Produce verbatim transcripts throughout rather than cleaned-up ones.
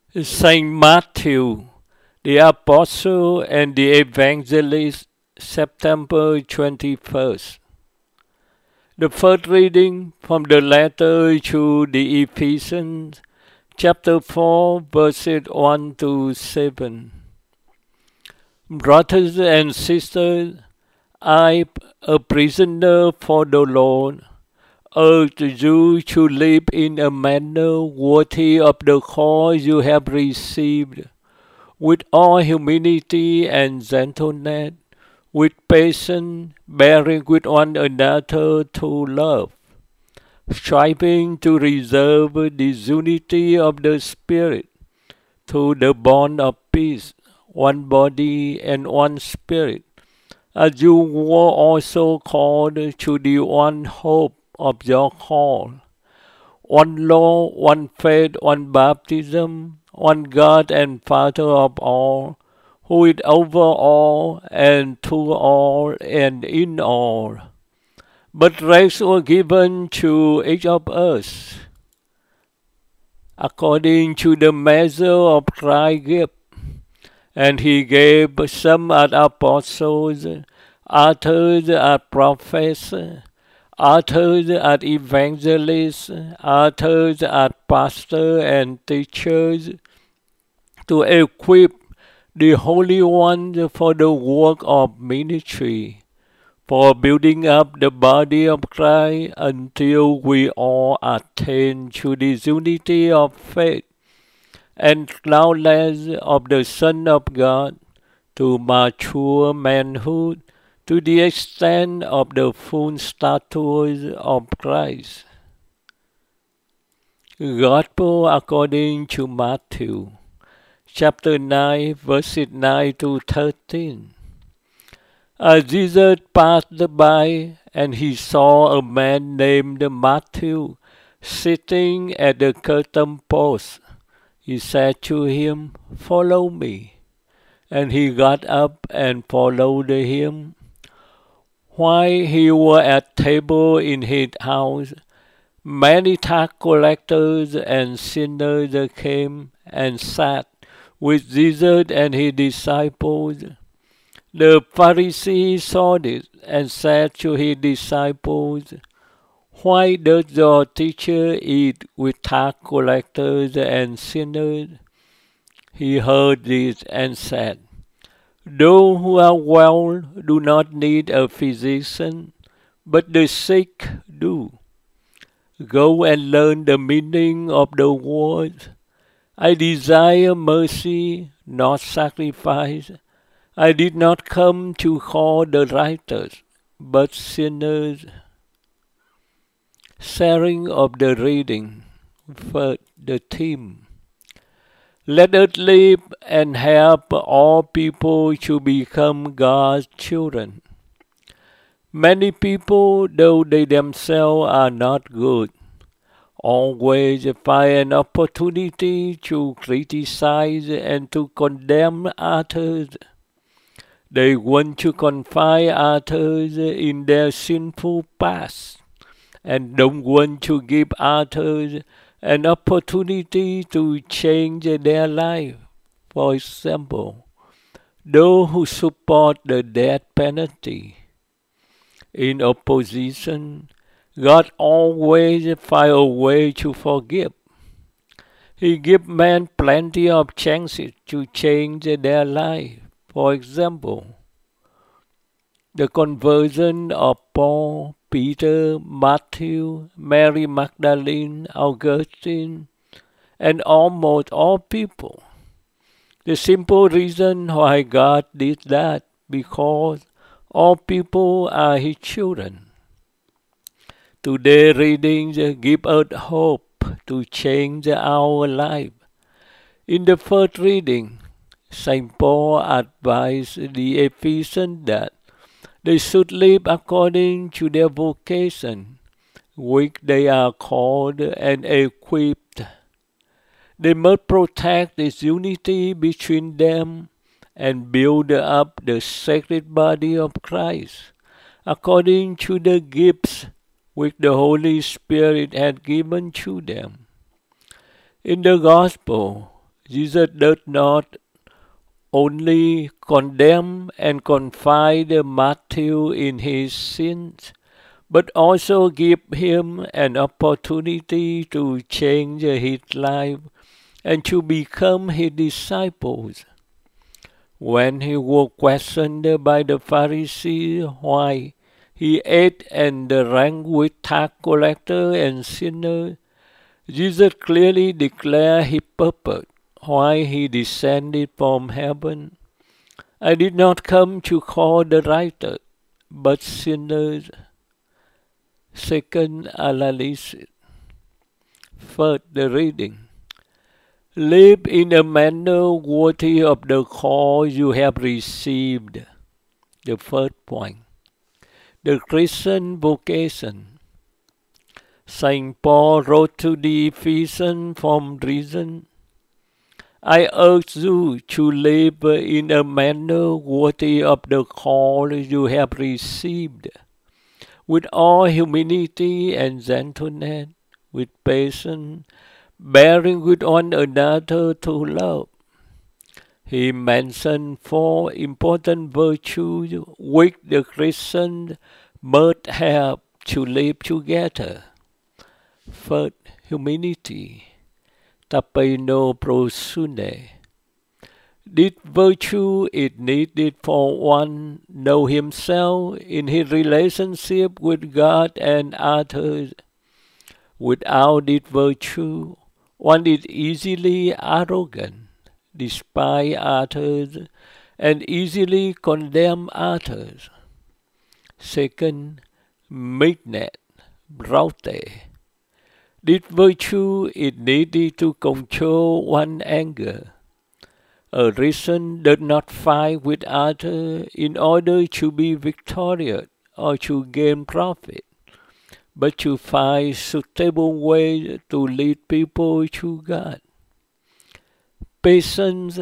Saint Matthew, the Apostle and the Evangelist, September twenty-first. The first reading from the letter to the Ephesians, chapter four, verses one to seven. Brothers and sisters, I, a prisoner for the Lord, urge you to live in a manner worthy of the call you have received, with all humility and gentleness, with patience, bearing with one another to love, striving to reserve the unity of the Spirit through the bond of peace, one body and one Spirit, as you were also called to the one hope of your call. One Lord, one faith, one baptism, one God and Father of all, who is over all and through all and in all. But race were given to each of us according to the measure of Christ's gift. And he gave some as apostles, others as prophets, others as evangelists, others as pastors and teachers, to equip the holy ones for the work of ministry, for building up the body of Christ until we all attain to the unity of faith and knowledge of the Son of God, to mature manhood, to the extent of the full stature of Christ. Gospel according to Matthew, chapter nine, verses nine to thirteen. As Jesus passed by, and he saw a man named Matthew sitting at the curtain post, he said to him, "Follow me." And he got up and followed him. While he was at table in his house, many tax collectors and sinners came and sat with Jesus and his disciples. The Pharisees saw this and said to his disciples, "Why does your teacher eat with tax collectors and sinners?" He heard this and said, "Those who are well do not need a physician, but the sick do. Go and learn the meaning of the words, 'I desire mercy, not sacrifice.' I did not come to call the righteous, but sinners." Sharing of the reading. First, the theme. Let us live and help all people to become God's children. Many people, though they themselves are not good, always find an opportunity to criticize and to condemn others. They want to confine others in their sinful past and don't want to give others an opportunity to change their life. For example, those who support the death penalty. In opposition, God always finds a way to forgive. He gives men plenty of chances to change their life. For example, the conversion of Paul, Peter, Matthew, Mary Magdalene, Augustine, and almost all people. The simple reason why God did that, because all people are His children. Today's readings give us hope to change our life. In the first reading, Saint Paul advised the Ephesians that they should live according to their vocation, which they are called and equipped. They must protect this unity between them and build up the sacred body of Christ, according to the gifts which the Holy Spirit had given to them. In the Gospel, Jesus does not only condemn and confide Matthew in his sins, but also give him an opportunity to change his life and to become his disciples. When he was questioned by the Pharisees why he ate and drank with tax collectors and sinners, Jesus clearly declared his purpose, why he descended from heaven. I did not come to call the righteous, but sinners. Second analysis. First, the reading. Live in a manner worthy of the call you have received. The first point. The Christian vocation. Saint Paul wrote to the Ephesians from prison, I urge you to live in a manner worthy of the call you have received, with all humility and gentleness, with patience, bearing with one another to love. He mentioned four important virtues which the Christian must have to live together. First, humility. Tapeno prosune. This virtue is needed for one know himself in his relationship with God and others. Without this virtue, one is easily arrogant, despise others, and easily condemn others. Second, meekness, bravte. This virtue is needed to control one's anger. A Christian does not fight with others in order to be victorious or to gain profit, but to find suitable ways to lead people to God. Patience,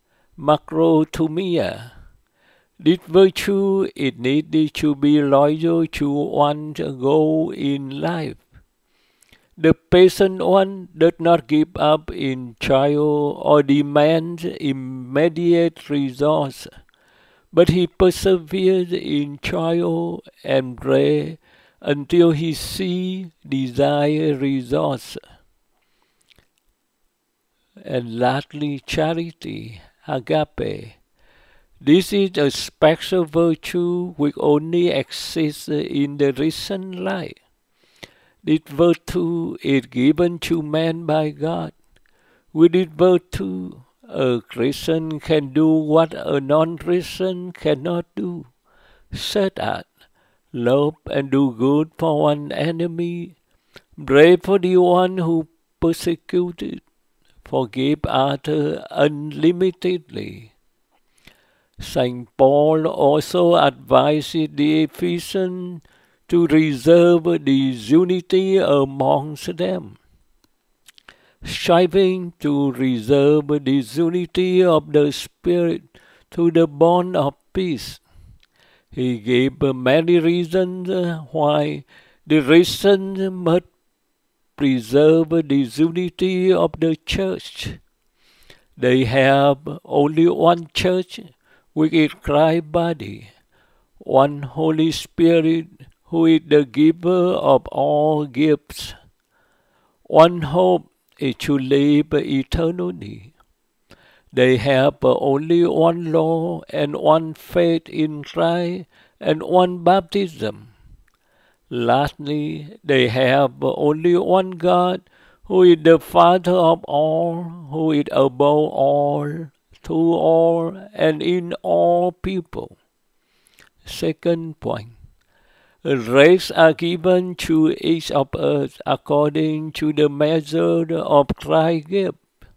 macrothumia. This virtue is needed to be loyal to one's goal in life. The patient one does not give up in trial or demand immediate results, but he perseveres in trial and prays until he sees desired results. And lastly, charity, agape. This is a special virtue which only exists in the recent life. This virtue is given to man by God. With this virtue, a Christian can do what a non-Christian cannot do, such as love and do good for one enemy, pray for the one who persecuted, forgive others unlimitedly. Saint Paul also advises the Ephesians to reserve this unity amongst them, striving to reserve this unity of the Spirit to the bond of peace. He gave many reasons why the Christians must preserve this unity of the church. They have only one church, which is Christ's body, one Holy Spirit, who is the giver of all gifts. One hope is to live eternally. They have only one law and one faith in Christ and one baptism. Lastly, they have only one God, who is the Father of all, who is above all, through all, and in all people. Second point. Rates are given to each of us according to the measure of Christ's gift.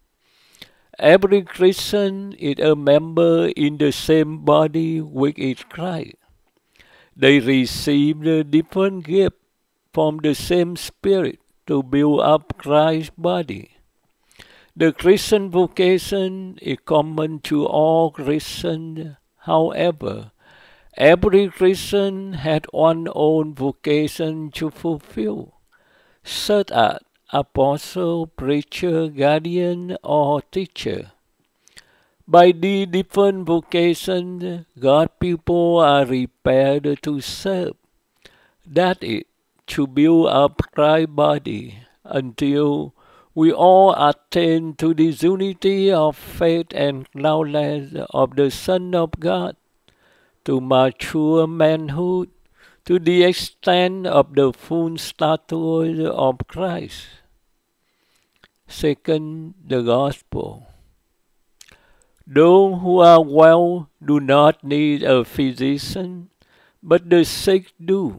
Every Christian is a member in the same body which is Christ. They receive the different gifts from the same Spirit to build up Christ's body. The Christian vocation is common to all Christians. However, every Christian had one own vocation to fulfill, such as apostle, preacher, guardian, or teacher. By the different vocations, God's people are prepared to serve. That is, to build up Christ's body until we all attain to the unity of faith and knowledge of the Son of God, to mature manhood, to the extent of the full stature of Christ. Second, the Gospel. Those who are well do not need a physician, but the sick do.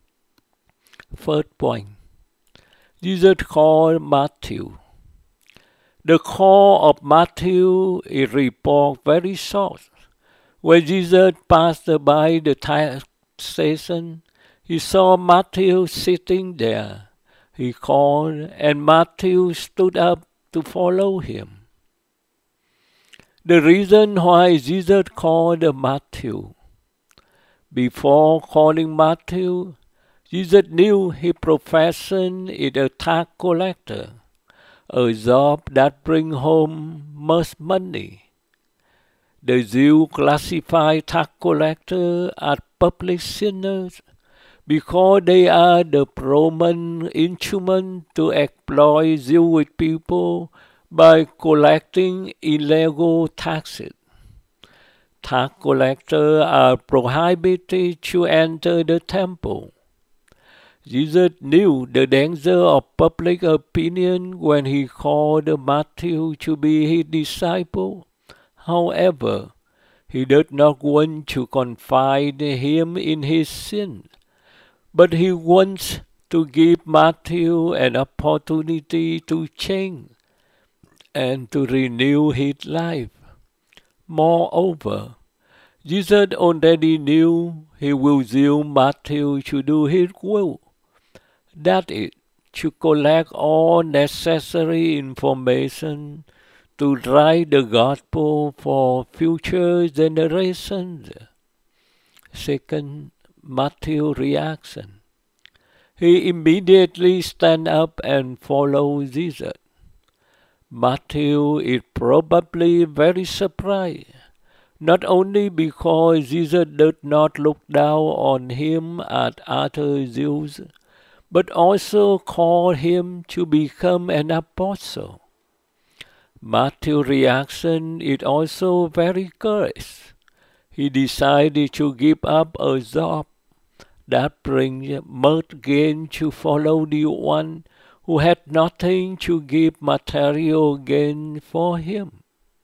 First point. Jesus called Matthew. The call of Matthew is report very short. When Jesus passed by the tax station, he saw Matthew sitting there. He called, and Matthew stood up to follow him. The reason why Jesus called Matthew. Before calling Matthew, Jesus knew his profession is a tax collector, a job that brings home much money. The Jews classify tax collectors as public sinners because they are the Roman instrument to exploit Jewish people by collecting illegal taxes. Tax collectors are prohibited to enter the temple. Jesus knew the danger of public opinion when he called Matthew to be his disciple. However, he did not want to confide him in his sin, but he wants to give Matthew an opportunity to change and to renew his life. Moreover, Jesus already knew he will use Matthew to do his will. That is, to collect all necessary information to write the gospel for future generations. Second, Matthew's reaction. He immediately stand up and follow Jesus. Matthew is probably very surprised, not only because Jesus did not look down on him as other Jews, but also called him to become an apostle. Matthew's reaction is also very curious. He decided to give up a job that brings much gain to follow the one who had nothing to give material gain for him.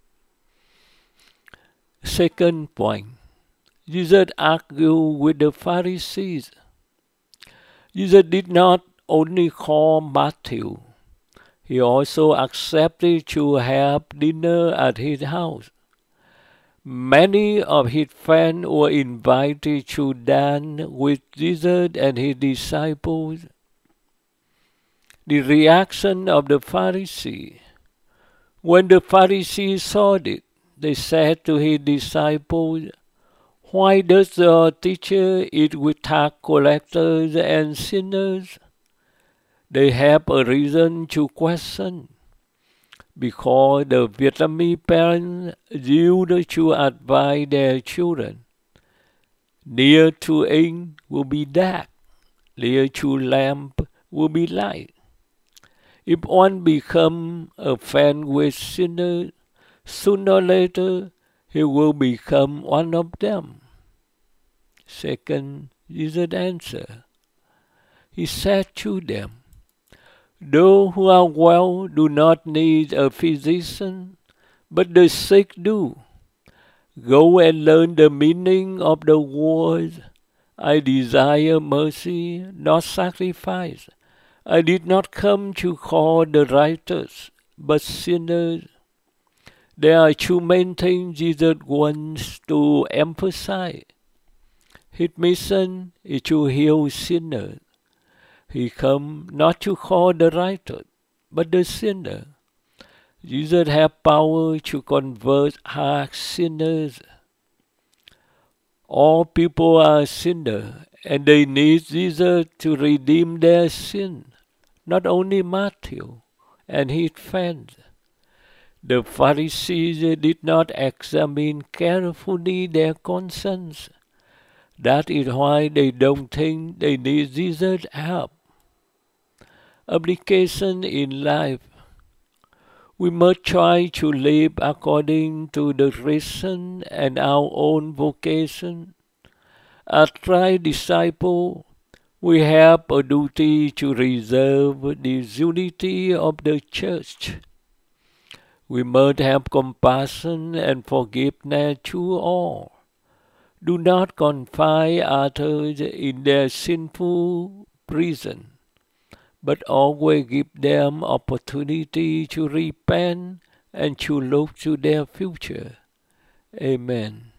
Second point, Jesus argued with the Pharisees. Jesus did not only call Matthew, he also accepted to have dinner at his house. Many of his friends were invited to dine with Jesus and his disciples. The reaction of the Pharisees. When the Pharisees saw it, they said to his disciples, "Why does your teacher eat with tax collectors and sinners?" They have a reason to question, because the Vietnamese parents used to advise their children, "Near to ink will be dark, near to lamp will be light." If one becomes a friend with sinners, sooner or later he will become one of them. Second, Jesus answered. He said to them, "Those who are well do not need a physician, but the sick do. Go and learn the meaning of the words, 'I desire mercy, not sacrifice.' I did not come to call the righteous, but sinners." There are two main things Jesus wants to emphasize. His mission is to heal sinners. He came not to call the righteous, but the sinner. Jesus has power to convert hard sinners. All people are sinners, and they need Jesus to redeem their sin, not only Matthew and his friends. The Pharisees did not examine carefully their conscience. That is why they don't think they need Jesus' help. Application in life. We must try to live according to the reason and our own vocation. As Christ's disciples, we have a duty to preserve the unity of the church. We must have compassion and forgiveness to all. Do not confine others in their sinful prison, but always give them opportunity to repent and to look to their future. Amen.